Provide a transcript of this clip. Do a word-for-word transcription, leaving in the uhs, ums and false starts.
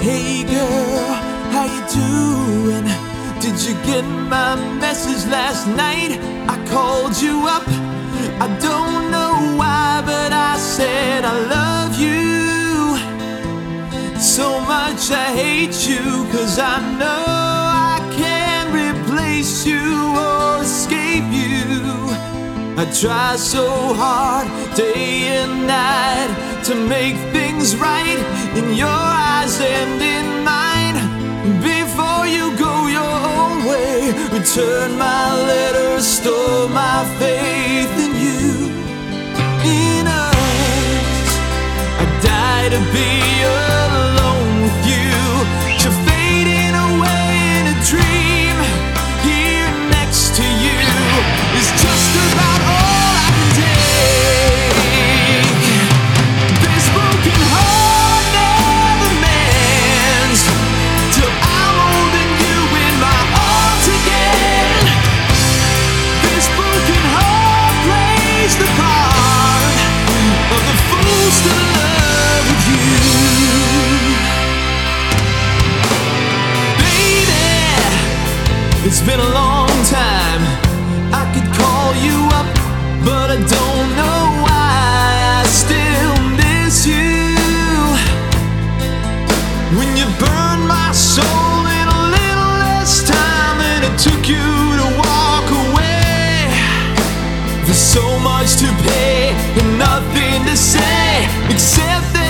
Hey girl, how you doing? Did you get my message last night? I called you up, I don't know why, but I said I love you so much I hate you, cause I know I can't replace you or escape you. I try so hard day and night to make things right in your eyes and in mine. Before you go your own way, return my letters, store my faith in you, in us. I die to be alone with you. You're fading away in a dream. Here next to you is just about all I can take. This broken heart never mends till I'm holding you in my arms again. This broken heart plays the part of the fool still in love with you. Baby, it's been a long time. I could call you up, but I don't know why I still miss you. When you burned my soul in a little less time than it took you to walk away. There's so much to pay and nothing to say except that